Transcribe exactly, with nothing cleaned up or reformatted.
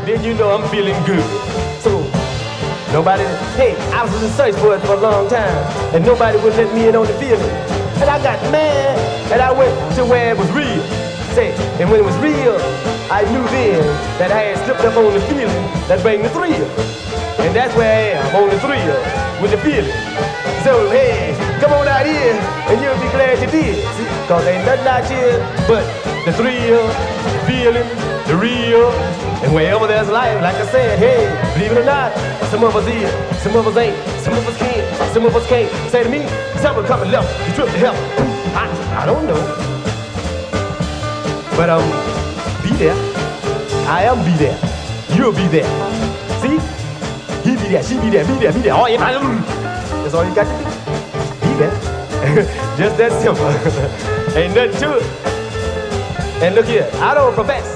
then you know I'm feeling good. So, nobody, hey, I was in search for it for a long time, and nobody would let me in on the feeling. And I got mad, and I went to where it was real. Say, and when it was real, I knew then that I had slipped up on the feeling that bring the thrill. And that's where I am, on the thrill, with the feeling. So, hey, come on out here, and you'll be glad you did. See, cause ain't nothing out here but the thrill, the feeling, the real. And wherever there's life, like I said, hey, believe it or not, some of us here, some of us ain't, some of us can't, some of us can't. Say to me, someone coming left, you trip to help. I, I don't know. But um, be there. I am be there. You'll be there. See? He be there, she be there, be there, be there. Oh, yeah, that's all you got to do. Be there. Just that simple. Ain't nothing to it. And look here, I don't profess